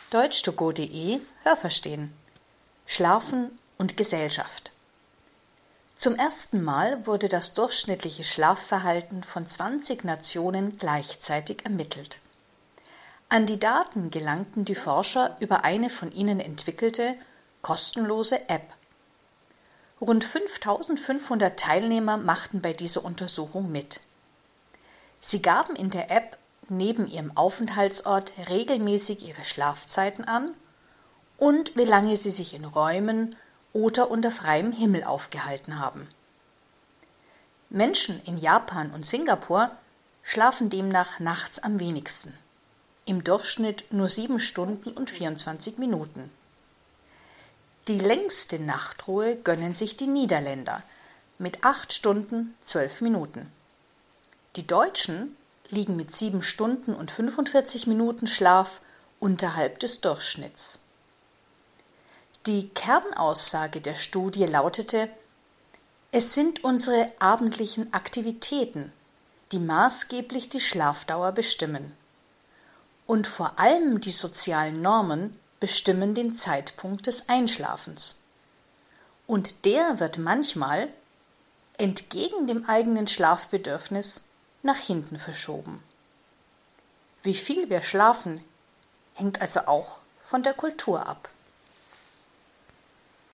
Deutsch2go.de Hörverstehen. Schlafen und Gesellschaft. Zum ersten Mal wurde das durchschnittliche Schlafverhalten von 20 Nationen gleichzeitig ermittelt. An die Daten gelangten die Forscher über eine von ihnen entwickelte, kostenlose App. Rund 5.500 Teilnehmer machten bei dieser Untersuchung mit. Sie gaben in der App neben ihrem Aufenthaltsort regelmäßig ihre Schlafzeiten an und wie lange sie sich in Räumen oder unter freiem Himmel aufgehalten haben. Menschen in Japan und Singapur schlafen demnach nachts am wenigsten, im Durchschnitt nur 7 Stunden und 24 Minuten. Die längste Nachtruhe gönnen sich die Niederländer mit 8 Stunden 12 Minuten. Die Deutschen liegen mit 7 Stunden und 45 Minuten Schlaf unterhalb des Durchschnitts. Die Kernaussage der Studie lautete: Es sind unsere abendlichen Aktivitäten, die maßgeblich die Schlafdauer bestimmen. Und vor allem die sozialen Normen bestimmen den Zeitpunkt des Einschlafens. Und der wird manchmal, entgegen dem eigenen Schlafbedürfnis, nach hinten verschoben. Wie viel wir schlafen, hängt also auch von der Kultur ab.